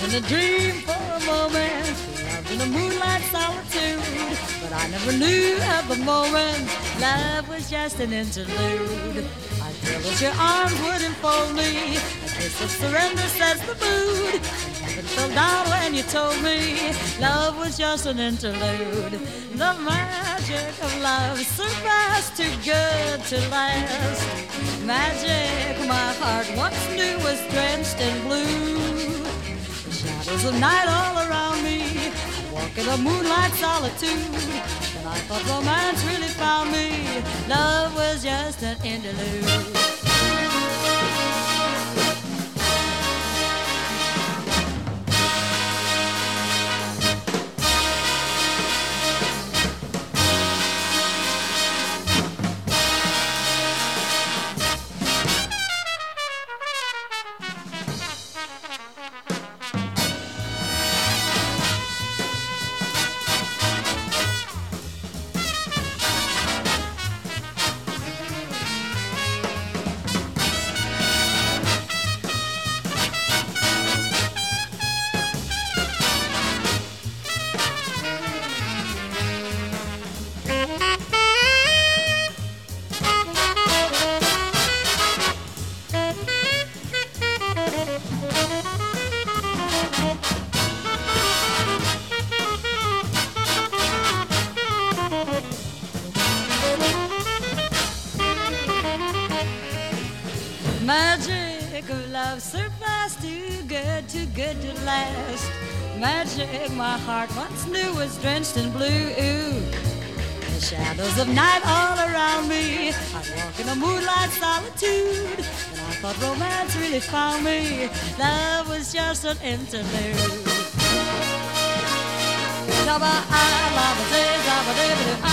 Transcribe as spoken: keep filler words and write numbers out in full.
in a dream for a moment, loved in a moonlight solitude. But I never knew at the moment love was just an interlude. I feel that your arms would enfold me, a kiss of surrender sets the mood. And heaven fell down when you told me love was just an interlude. The magic of love, so fast, too good to last. Magic my heart once knew was drenched in blue. The shadows of night all around me, I walk in a moonlight solitude. And I thought romance really found me, love was just an interlude. Magic of love, so fast, too good, too good to last. Magic my heart once knew was drenched in blue. The shadows of night all around me, I'd walk in a moonlight solitude. And I thought romance really found me, love was just an interlude.